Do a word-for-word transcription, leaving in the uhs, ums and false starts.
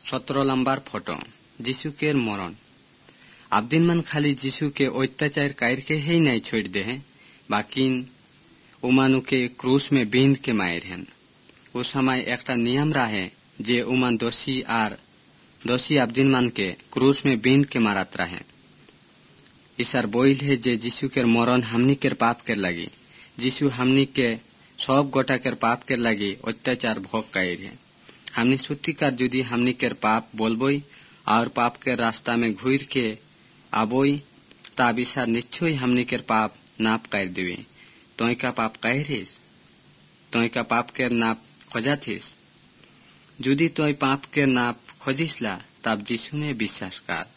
सत्रह number photo जीशु के मरण। अब दिन मन खाली जीशु के अत्याचार करके ही नहीं छोड़ दे हैं, बाकी उमानु के क्रूस में बींद के मायर हैं। उस समय एक नियम रहे जे उमान दोषी आर दोषी अब दिन मन के क्रूस में बींद के मारत रहे। ईसर बोल है जे जीशु के मरण हमनी के पाप के लगी। जीशु हमनी के सब गोटा के पाप के लगी अत्याचार भोग कर है। हमनी सुती कर जुदी हमनी के पाप बोलबोई और पाप के रास्ता में घूर के आबोई तब ईसर निश्चय हमनी के पाप नाप कर देवे। तो का पाप कह रहीस, तो का पाप के नाप खोजा थीस। जुदी तो पाप के नाप खोजिसला तब जीशु में विश्वास कर।